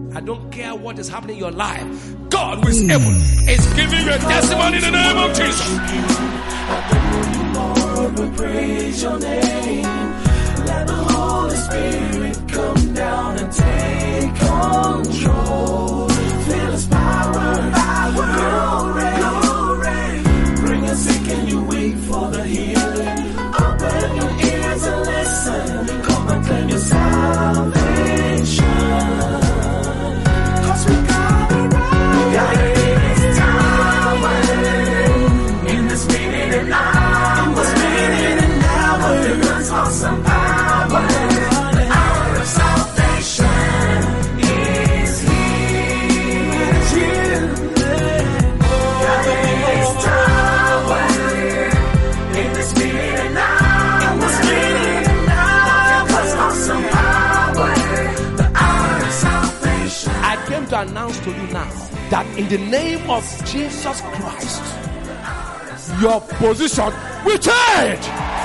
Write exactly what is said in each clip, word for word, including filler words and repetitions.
I don't care what is happening in your life. God who is able is giving you a testimony in the name of Jesus. Lord, we praise your name. Let the Holy Spirit come down and take control. Feel His power, power, glory, glory. Bring us sick and you wait for the healing. Open your ears and listen. Come and claim your salvation. Cause we got it right. We got it in this tower. In this minute and hour. In this minute and hour. The God's awesome power. The hour of salvation is here. It's here. Got it in this tower. In this minute and hour. In this minute and hour. The God's awesome power. The hour of salvation. I came to announce to you now that in the name of Jesus Christ, your position will change.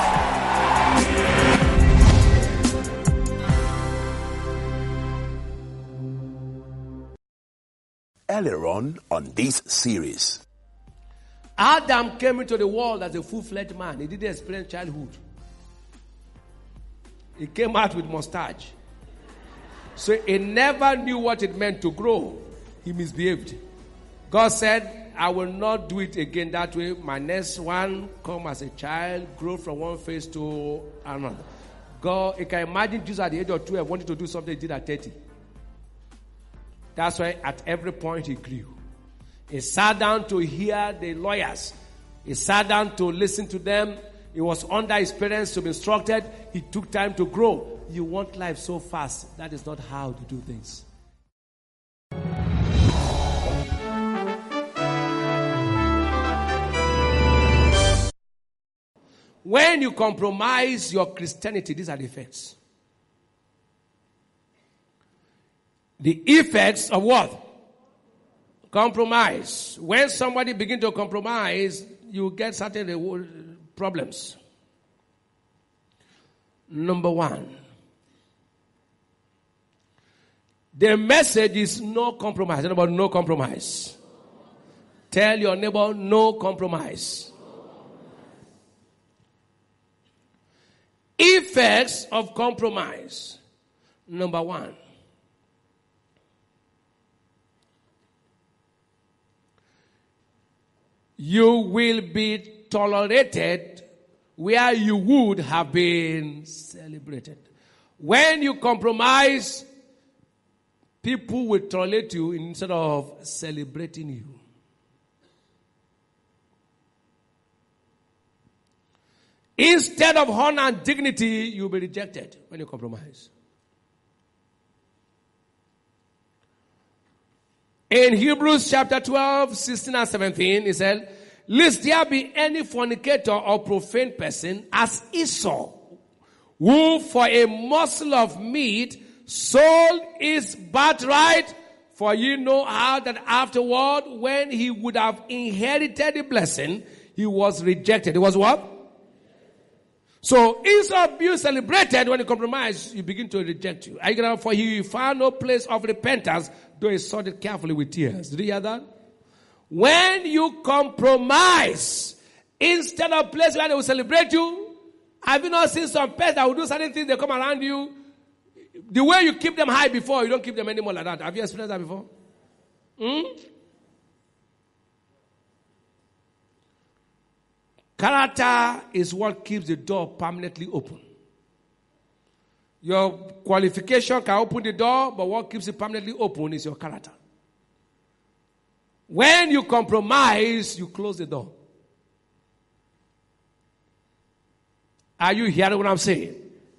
Earlier on on this series, Adam came into the world as a full-fledged man. He didn't experience childhood. He came out with mustache. So he never knew what it meant to grow. He misbehaved. God said, I will not do it again that way. My next one, come as a child, grow from one phase to another. God, you can imagine Jesus at the age of twelve wanting to do something he did at thirty. That's why at every point he grew. He sat down to hear the lawyers. He sat down to listen to them. He was under his parents to be instructed. He took time to grow. You want life so fast. That is not how to do things. When you compromise your Christianity, these are the effects. The effects of what? Compromise. When somebody begins to compromise, you get certain problems. Number one, the message is no compromise. About no compromise. Tell your neighbor no compromise. Effects of compromise. Number one, you will be tolerated where you would have been celebrated. When you compromise, people will tolerate you instead of celebrating you. Instead of honor and dignity, you'll be rejected when you compromise. In Hebrews chapter twelve, sixteen and seventeen, it said, lest there be any fornicator or profane person as Esau, who for a morsel of meat sold his birthright, for ye know how that afterward, when he would have inherited the blessing, he was rejected. He was what? So instead of being celebrated when you compromise, you begin to reject you. Are you gonna, for he found no place of repentance, though he sought it carefully with tears. Did you hear that? When you compromise, instead of place where they will celebrate you, have you not seen some pets that will do certain things, they come around you? The way you keep them high before, you don't keep them anymore like that. Have you experienced that before? Hmm? Character is what keeps the door permanently open. Your qualification can open the door, but what keeps it permanently open is your character. When you compromise, you close the door. Are you hearing what I'm saying?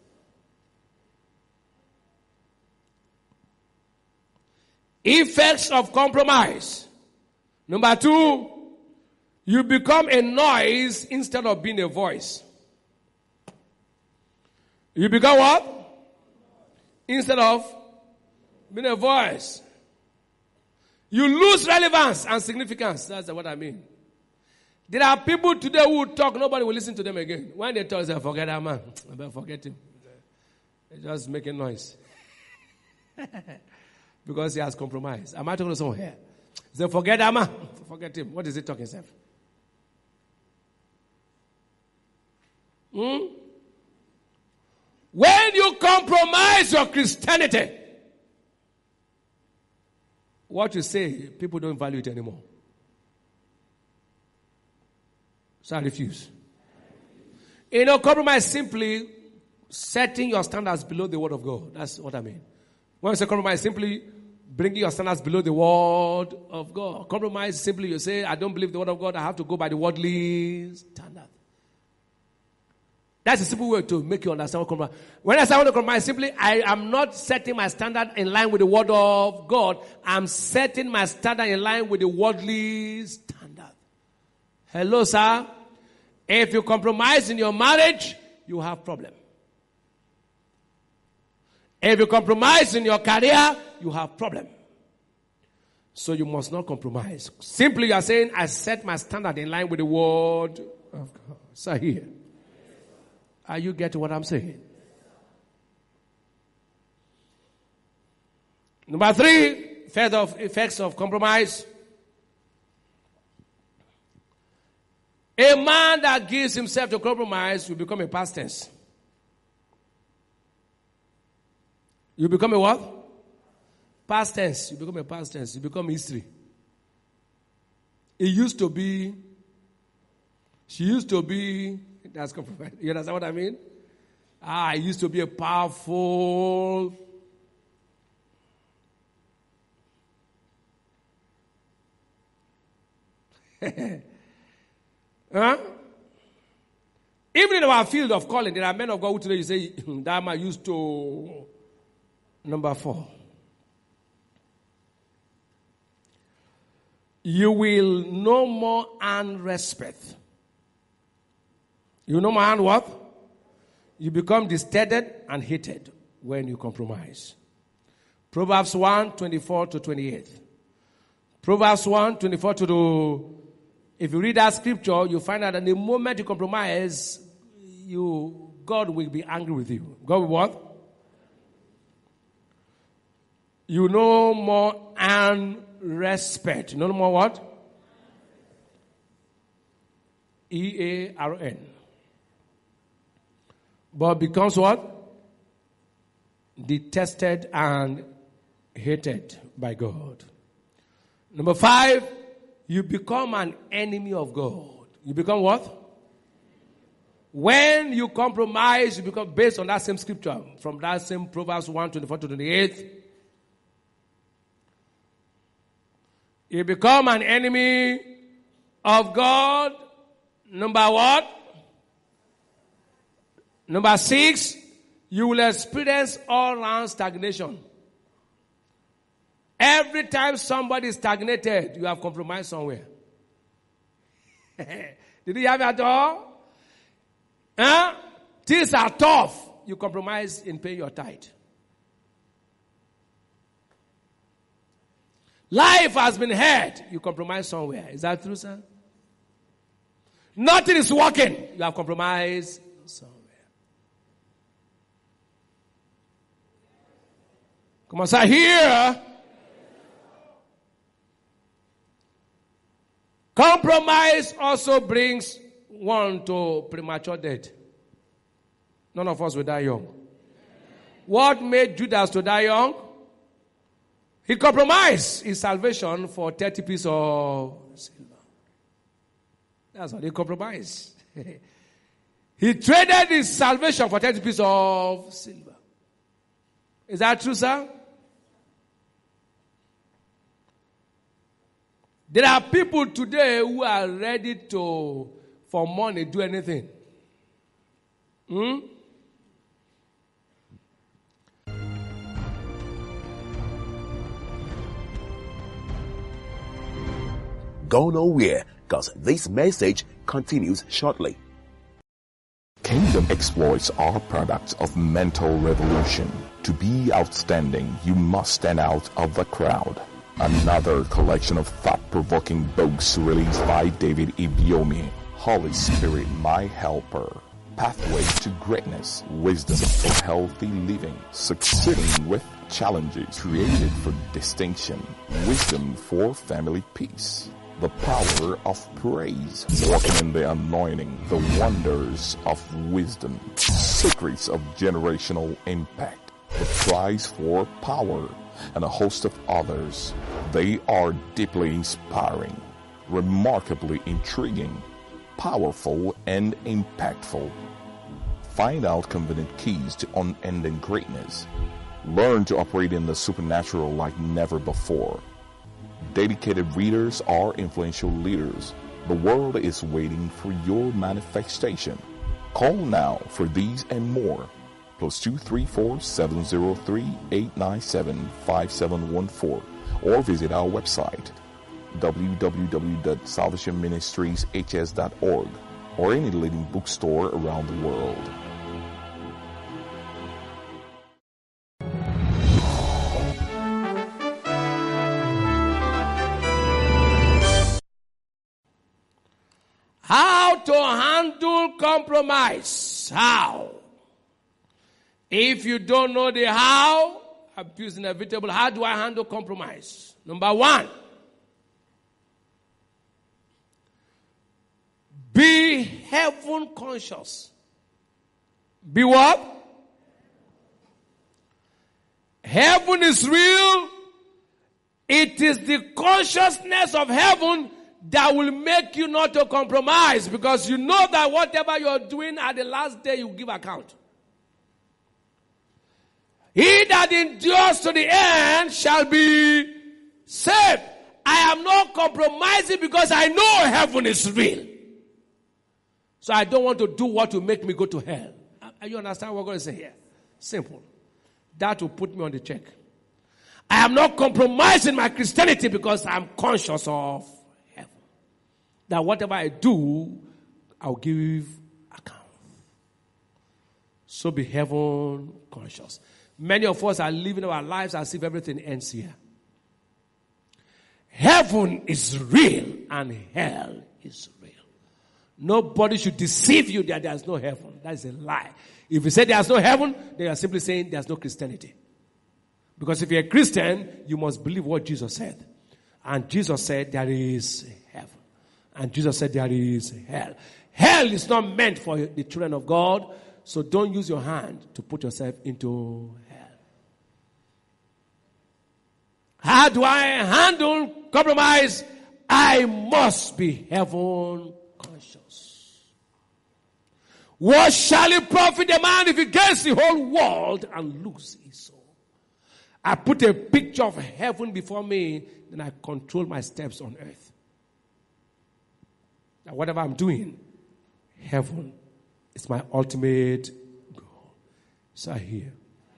Effects of compromise. Number two, you become a noise instead of being a voice. You become what? Instead of being a voice. You lose relevance and significance. That's what I mean. There are people today who talk, nobody will listen to them again. When they talk, they say, forget that man. I better forget him. They're just making noise. Because he has compromised. Am I talking to someone here? He said, forget that man. Forget him. What is he talking himself? Hmm? When you compromise your Christianity, what you say, people don't value it anymore. So I refuse. You know, compromise simply setting your standards below the word of God. That's what I mean. When you say compromise, simply bringing your standards below the word of God. Compromise, simply you say, I don't believe the word of God, I have to go by the worldly standard. That's a simple way to make you understand what compromise. When I say I want to compromise, simply I am not setting my standard in line with the word of God. I'm setting my standard in line with the worldly standard. Hello, sir. If you compromise in your marriage, you have problem. If you compromise in your career, you have problem. So you must not compromise. Simply you are saying, I set my standard in line with the word of God. Sir, here. Are you getting what I'm saying? Number three, effects of compromise. A man that gives himself to compromise will become a past tense. You become a what? Past tense. You become a past tense. You become history. It used to be, she used to be, that's compromise. You understand what I mean? Ah, it used to be a powerful, huh? Even in our field of calling, there are men of God who today you say, that man used to, number four. You will no more earn respect. You no more earn what? You become distrusted and hated when you compromise. Proverbs one, twenty-four to twenty-eight. Proverbs one, twenty-four to the, if you read that scripture, you find out that the moment you compromise, you, God will be angry with you. God will what? You no more earn respect. No more what? E A R N. But becomes what? Detested and hated by God. Number five, you become an enemy of God. You become what? When you compromise, you become, based on that same scripture, from that same Proverbs one, twenty-four to twenty-eight, you become an enemy of God. Number what? Number six, you will experience all-round stagnation. Every time somebody is stagnated, you have compromised somewhere. Did you have it at all? Huh? Things are tough. You compromise in paying your tithe. Life has been hard. You compromise somewhere. Is that true, sir? Nothing is working. You have compromised somewhere. Come on, sir. Here, compromise also brings one to premature death. None of us will die young. What made Judas to die young? He compromised his salvation for thirty pieces of silver. That's what he compromised. He traded his salvation for thirty pieces of silver. Is that true, sir? There are people today who are ready to, for money, do anything. Hmm? Go nowhere, because this message continues shortly. Kingdom exploits are products of mental revolution. To be outstanding, you must stand out of the crowd. Another collection of thought-provoking books released by David Ibiyeomie. Holy Spirit, my helper. Pathway to greatness, wisdom for healthy living, succeeding with challenges created for distinction, wisdom for family peace, the power of praise, walking in the anointing, the wonders of wisdom, secrets of generational impact, the prize for power, and a host of others. They are deeply inspiring, remarkably intriguing, powerful, and impactful. Find out convenient keys to unending greatness. Learn to operate in the supernatural like never before. Dedicated readers are influential leaders. The world is waiting for your manifestation. Call now for these and more. Plus two three four seven zero three eight nine seven five seven one four or visit our website w w w dot salvation ministries h s dot org or any leading bookstore around the world. How to handle compromise? How? If you don't know the how, abuse inevitable, how do I handle compromise? Number one, be heaven conscious. Be what? Heaven is real. It is the consciousness of heaven that will make you not to compromise, because you know that whatever you're doing at the last day, you give account. He that endures to the end shall be saved. I am not compromising because I know heaven is real. So I don't want to do what will make me go to hell. You understand what I'm going to say here? Simple. That will put me on the check. I am not compromising my Christianity because I'm conscious of heaven. That whatever I do, I'll give account. So be heaven conscious. Many of us are living our lives as if everything ends here. Heaven is real and hell is real. Nobody should deceive you that there's no heaven. That is a lie. If you say there's no heaven, they are simply saying there's no Christianity. Because if you're a Christian, you must believe what Jesus said. And Jesus said there is heaven. And Jesus said there is hell. Hell is not meant for the children of God. So don't use your hand to put yourself into hell. How do I handle compromise? I must be heaven conscious. What shall it profit a man if he gains the whole world and lose his soul? I put a picture of heaven before me, then I control my steps on earth. Now, whatever I'm doing, heaven is my ultimate goal. So I hear.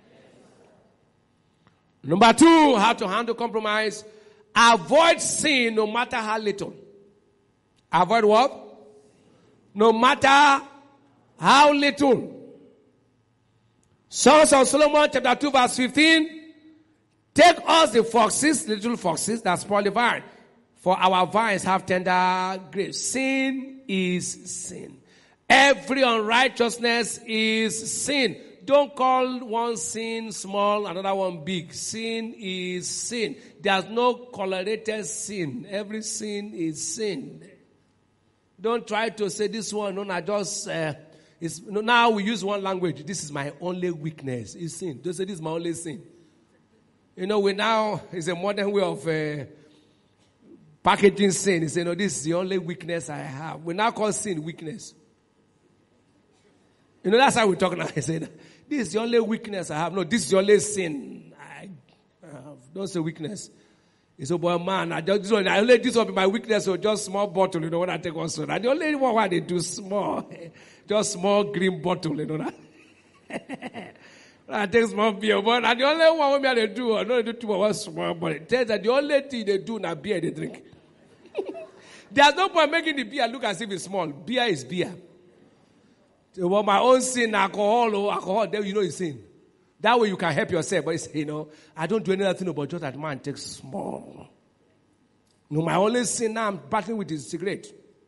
Number two, how to handle compromise. Avoid sin no matter how little. Avoid what? No matter how little. Songs of Solomon chapter two verse fifteen. Take us the foxes, little foxes that spoil the vine. For our vines have tender grapes. Sin is sin. Every unrighteousness is sin. Don't call one sin small, another one big. Sin is sin. There's no colorated sin. Every sin is sin. Don't try to say this one, no, I just, uh, it's, no, now we use one language. This is my only weakness. It's sin. Don't say this is my only sin. You know, we now, it's a modern way of uh, packaging sin. You say, no, this is the only weakness I have. We now call sin weakness. You know, that's how we talk now. I say, this is the only weakness I have. No, this is the only sin I have. Don't say weakness. It's about man. I just, I only, this will be my weakness, so just small bottle, you know, when I take one soda. The only one why they do small, just small green bottle, you know that. I take small beer, but the only one they do, I don't do two or one small, but it tells that the only thing they do now beer they drink. There's no point making the beer look as if it's small. Beer is beer. So, well, my own sin, alcohol or alcohol, then you know it's sin. That way you can help yourself. But it's, you know, I don't do anything about just that man takes small. No, my only sin now I'm battling with is cigarette.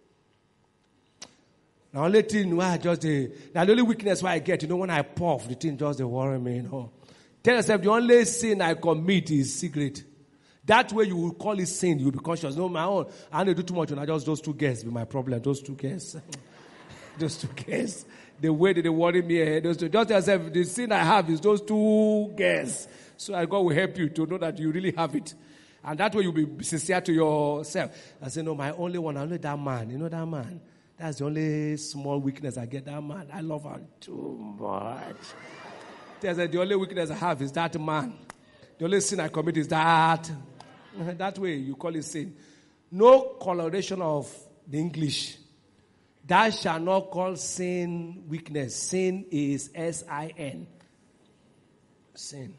The only thing why I just the, the only weakness why I get, you know, when I puff, the thing just they worry me, you know. Tell yourself, the only sin I commit is secret. That way you will call it sin. You'll be conscious. No, my own. I don't do too much. And I just those two guests be my problem. Those two guests. Those two guests. The way that they worry me. Those two. Just tell yourself, the sin I have is those two guests. So God will help you to know that you really have it. And that way you'll be sincere to yourself. I say, no, my only one, I only that man. You know that man? That's the only small weakness I get. That man. I love her too much. There's a, the only weakness I have is that man. The only sin I commit is that. That way you call it sin. No coloration of the English. Thou shall not call sin weakness. Sin is S I N. Sin.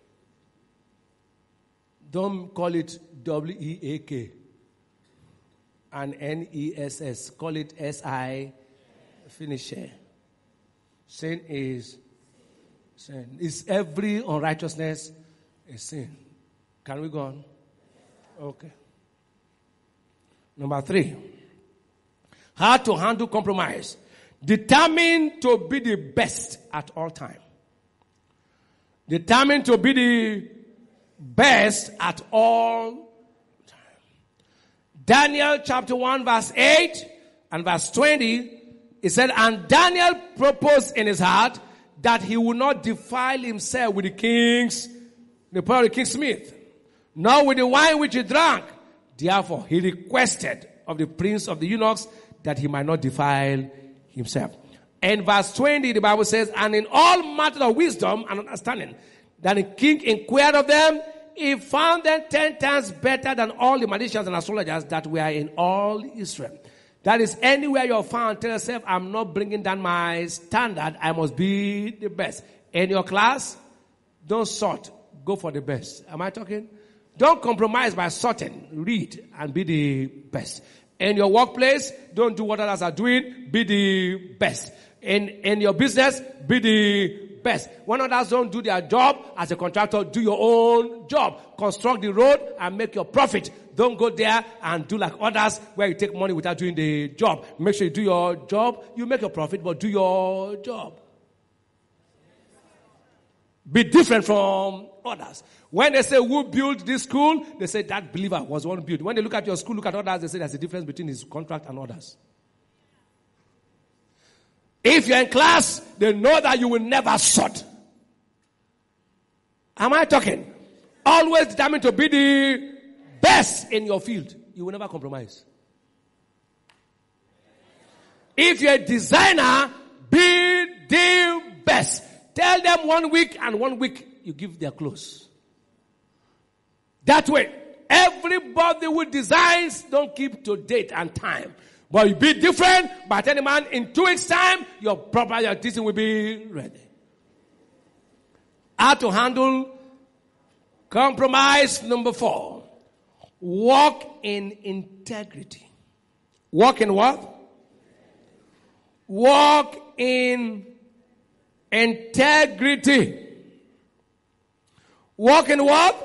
Don't call it W E A K and N E S S. Call it S I. Finish here. Sin is sin. Is every unrighteousness a sin? Can we go on? Okay. Number three. How to handle compromise. Determined to be the best at all time. Determined to be the best at all time. Daniel chapter one verse eight and verse twenty. It said, and Daniel proposed in his heart that he would not defile himself with the king's, the power of the king's smith, nor with the wine which he drank. Therefore, he requested of the prince of the eunuchs that he might not defile himself. And verse twenty, the Bible says, and in all matters of wisdom and understanding, that the king inquired of them, he found them ten times better than all the magicians and astrologers that were in all Israel. That is, anywhere you're found, tell yourself, I'm not bringing down my standard. I must be the best. In your class, don't sort. Go for the best. Am I talking? Don't compromise by sorting. Read and be the best. In your workplace, don't do what others are doing. Be the best. In, in your business, be the best. When others don't do their job as a contractor, do your own job. Construct the road and make your profit. Don't go there and do like others where you take money without doing the job. Make sure you do your job. You make your profit, but do your job. Be different from others. When they say, who built this school? They say that believer was one built. When they look at your school, look at others, they say there's a difference between his contract and others. If you're in class, they know that you will never sort. Am I talking? Always determined to be the best in your field. You will never compromise. If you're a designer, be the best. Tell them one week and one week you give their clothes. That way, everybody with designs don't keep to date and time. But you be different, but any man in two weeks' time, your proper your teaching will be ready. How to handle compromise number four. Walk in integrity. Walk in what? Walk in integrity. Walk in what?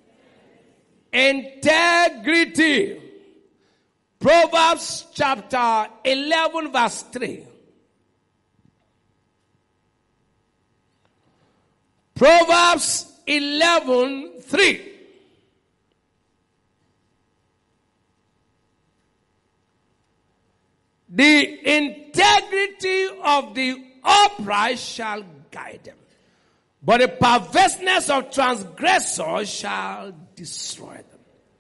Integrity. Proverbs chapter eleven verse three. Proverbs eleven three. The integrity of the upright shall guide them, but the perverseness of transgressors shall destroy them.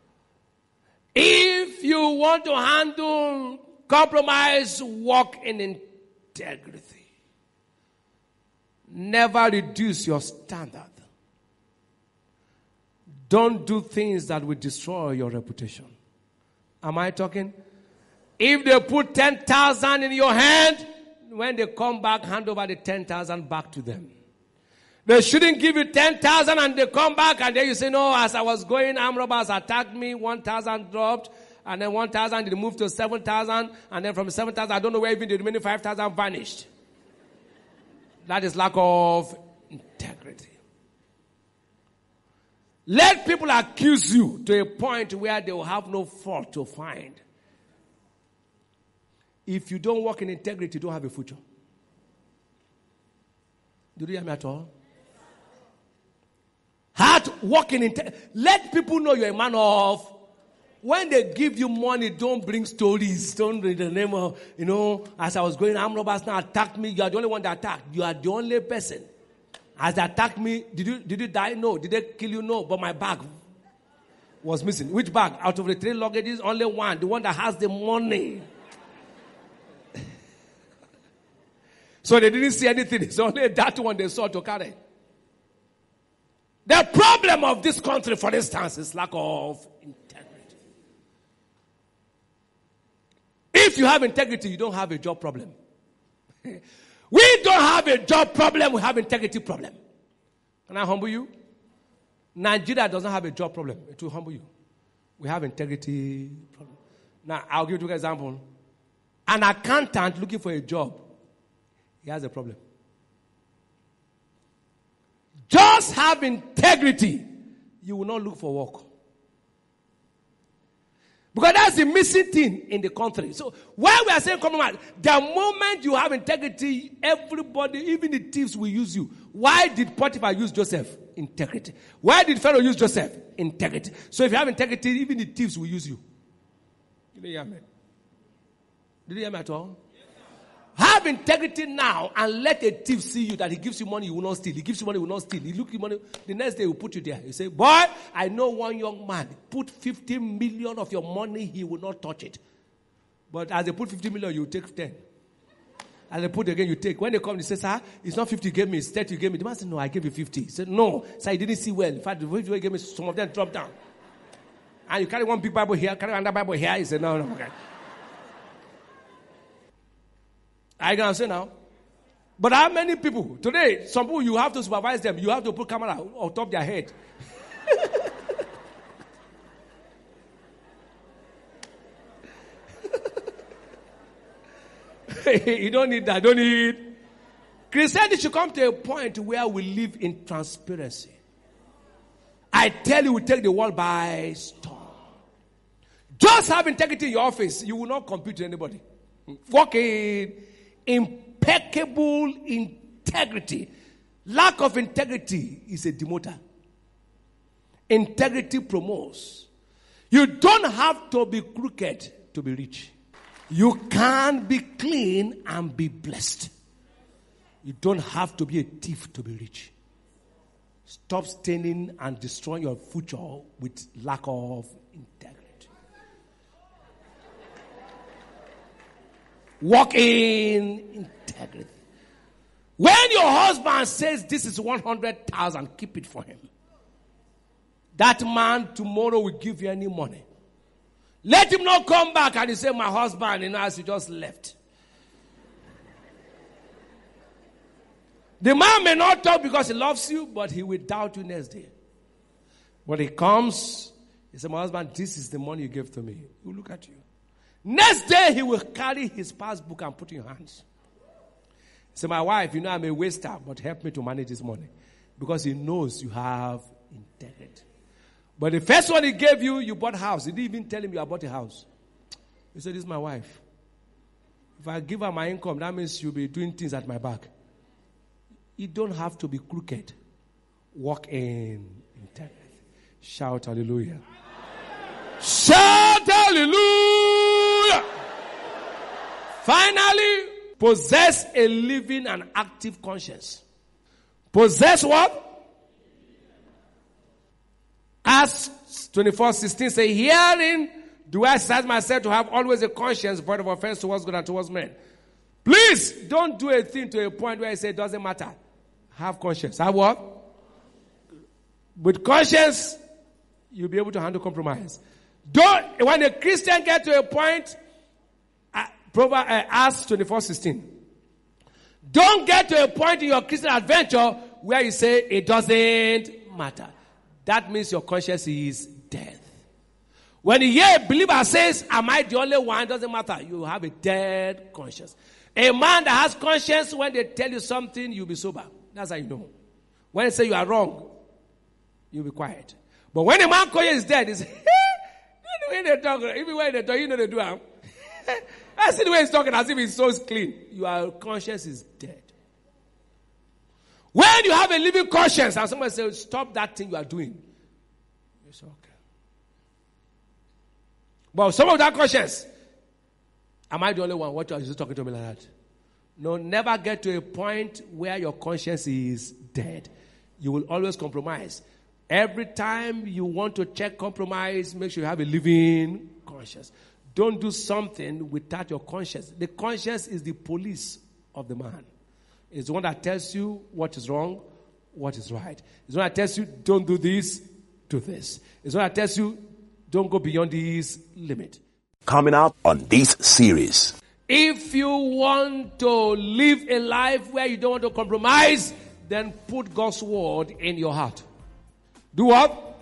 If you want to handle compromise, walk in integrity. Never reduce your standard. Don't do things that will destroy your reputation. Am I talking? If they put ten thousand in your hand, when they come back, hand over the ten thousand back to them. They shouldn't give you ten thousand and they come back and then you say, no, as I was going, armed robbers attacked me, one thousand dropped, and then one thousand they moved to seven thousand, and then from seven thousand, I don't know where even the remaining five thousand vanished. That is lack of integrity. Let people accuse you to a point where they will have no fault to find. If you don't walk in integrity, you don't have a future. Did you hear me at all? walking in. Te- Let people know you're a man of. When they give you money, don't bring stories. Don't bring the name of, you know, as I was going, armed robbers now attacked me. You are the only one that attacked. You are the only person. As they attacked me, did you did you die? No. Did they kill you? No. But my bag was missing. Which bag? Out of the three luggages, only one. The one that has the money. So they didn't see anything. It's only that one they saw to carry. The problem of this country, for instance, is lack of integrity. If you have integrity, you don't have a job problem. We don't have a job problem, we have integrity problem. Can I humble you? Nigeria doesn't have a job problem. It will humble you. We have integrity problem. Now, I'll give you an example. An accountant looking for a job, he has a problem. Just have integrity, you will not look for work. Because that's the missing thing in the country. So when we are saying compromise, the moment you have integrity, everybody, even the thieves will use you. Why did Potiphar use Joseph? Integrity. Why did Pharaoh use Joseph? Integrity. So if you have integrity, even the thieves will use you. Did you hear me? Did you hear me at all? Have integrity now and let a thief see you that he gives you money, you will not steal. He gives you money, you will not steal. He look you money. The next day he will put you there. He say, boy, I know one young man. Put fifty million of your money, he will not touch it. But as they put fifty million, you take ten. As they put again, you take. When they come, they say, sir, it's not fifty you gave me, it's thirty you gave me. The man said, no, I gave you fifty. He said, no, sir, you didn't see well. In fact, the way you gave me, some of them dropped down. And you carry one big Bible here, carry another Bible here. He said, no, no, okay. I can say now. But how many people? Today, some people, you have to supervise them. You have to put camera on top of their head. You don't need that. Don't need. Christianity should come to a point where we live in transparency. I tell you, we take the world by storm. Just have integrity in your office. You will not compete with anybody. Walk in. Impeccable integrity. Lack of integrity is a demoter. Integrity promotes. You don't have to be crooked to be rich. You can be clean and be blessed. You don't have to be a thief to be rich. Stop staining and destroying your future with lack of integrity. Walk in integrity. When your husband says this is one hundred thousand, keep it for him. That man tomorrow will give you any money. Let him not come back and he say, my husband, you know, as he just left. The man may not talk because he loves you, but he will doubt you next day. When he comes, he says, my husband, this is the money you gave to me. He will look at you. Next day, he will carry his passbook and put in your hands. Say, my wife, you know I'm a waster, but help me to manage this money. Because he knows you have integrity. But the first one he gave you, you bought a house. He didn't even tell him you bought a house. He said, this is my wife. If I give her my income, that means she'll be doing things at my back. You don't have to be crooked. Walk in integrity. Shout hallelujah. Shout hallelujah. Finally, possess a living and active conscience. Possess what? Acts twenty-four sixteen say, herein do I exercise myself to have always a conscience void of offense towards God and towards men. Please don't do a thing to a point where I say it doesn't matter. Have conscience. Have what? With conscience, you'll be able to handle compromise. Don't, when a Christian gets to a point, uh, Proverbs, uh, Acts twenty-four sixteen. Don't get to a point in your Christian adventure where you say it doesn't matter. That means your conscience is dead. When you hear a believer says, am I the only one? Doesn't matter. You have a dead conscience. A man that has conscience, when they tell you something, you'll be sober. That's how you know. When they say you are wrong, you'll be quiet. But when a man conscience is dead, it's when they talk, even when they talk, you know they do. I see the way he's talking as if he's so clean. Your conscience is dead. When you have a living conscience and somebody says, stop that thing you are doing, It's okay. But some of that conscience, am I the only one? What are you talking to me like that? No, never get to a point where your conscience is dead. You will always compromise. Every time you want to check compromise, make sure you have a living conscience. Don't do something without your conscience. The conscience is the police of the man. It's the one that tells you what is wrong, what is right. It's the one that tells you, don't do this, do this. It's the one that tells you, don't go beyond this limit. Coming up on this series. If you want to live a life where you don't want to compromise, then put God's word in your heart. Do what?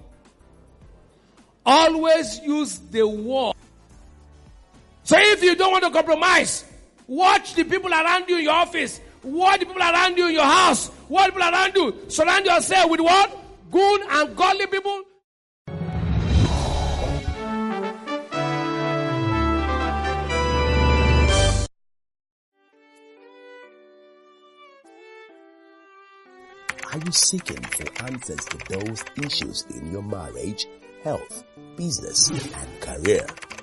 Always use the word. So if you don't want to compromise, watch the people around you in your office. Watch the people around you in your house. Watch the people around you. Surround yourself with what? Good and godly people. Are you seeking for answers to those issues in your marriage, health, business, and career?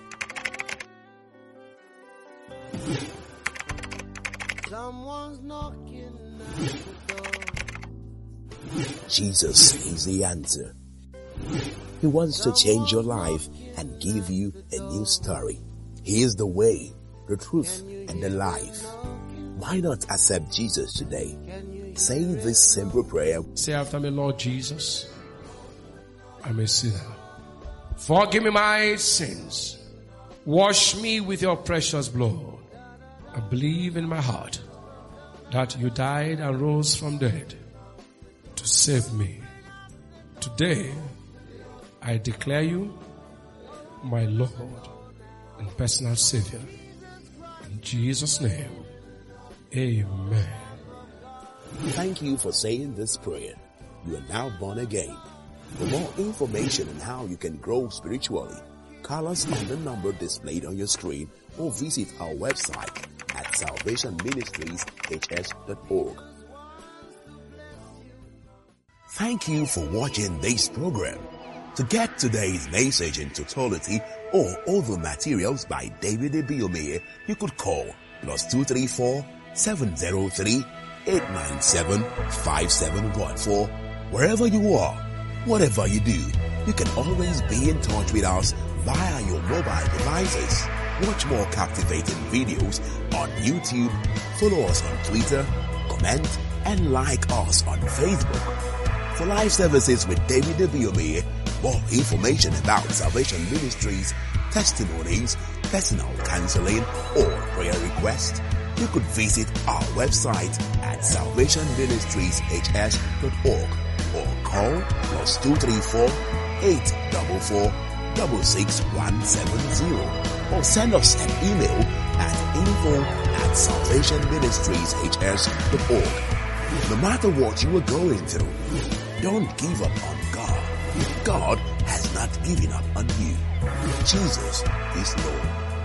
Someone's knocking at the door. Jesus is the answer. He wants to change your life and give you a new story. He is the way, the truth, and the life. Why not accept Jesus today? Say this simple prayer. Say after me, Lord Jesus, I'm a sinner. Forgive me my sins. Wash me with your precious blood. I believe in my heart that you died and rose from dead to save me. Today, I declare you my Lord and personal Savior. In Jesus' name, amen. Thank you for saying this prayer. You are now born again. For more information on how you can grow spiritually, call us on the number displayed on your screen or visit our website at salvation ministries h s dot org. Thank you for watching this program. To get today's message in totality or other materials by David Ibiyeomie, you could call plus two three four, seven zero three, eight nine seven, five seven one four. Wherever you are, whatever you do, you can always be in touch with us via your mobile devices. Watch more captivating videos on YouTube, follow us on Twitter, comment, and like us on Facebook. For live services with David Ibiyeomie, more information about Salvation Ministries, testimonies, personal counseling, or prayer requests, you could visit our website at salvation ministries h s dot org or call plus two three four, eight four four, six six one seven zero or send us an email at info at salvation ministries h s dot org. No matter what you are going through, don't give up on God. God has not given up on you. Jesus is Lord.